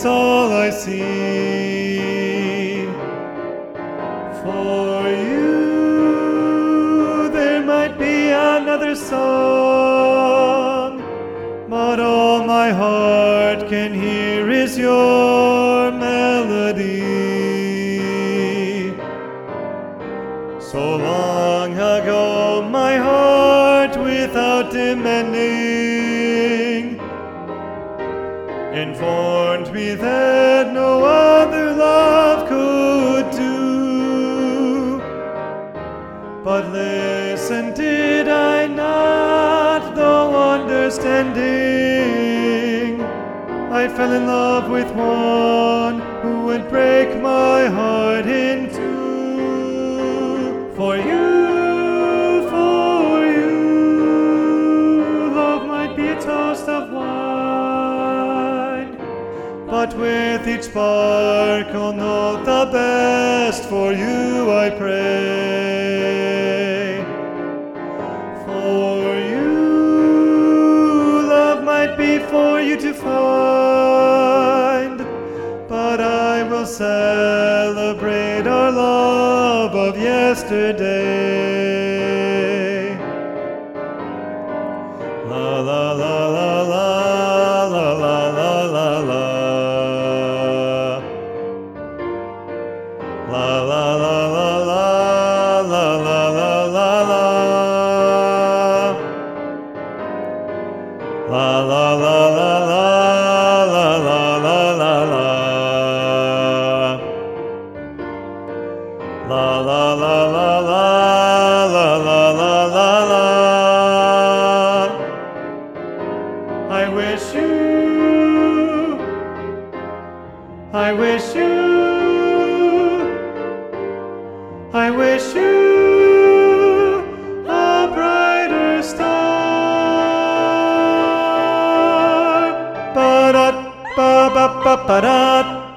is all I see. For you there might be another song, but all my heart can hear is your melody. So long ago my heart without demanding informed me that no other love could do. But listen, did I not, though understanding, I fell in love with one who would break my heart in two. For you, love might be a toast of wine, but with each sparkle note the best for you I pray. For you, love might be for you to find, but I will celebrate our love of yesterday. La la la la la la la la la la. La la la la la la la la la la. La la la la la la la la la la. La la la la la la la la la la. I wish you a brighter star. Ba-da-ba-ba-ba-ba-da.